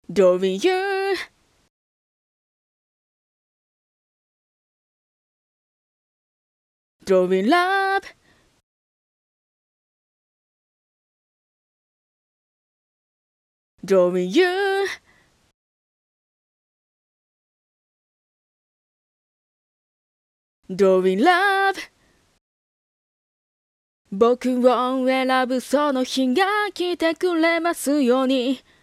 Drawing you, drawing love, drawing you, drawing love 僕を選ぶその日が来てくれますように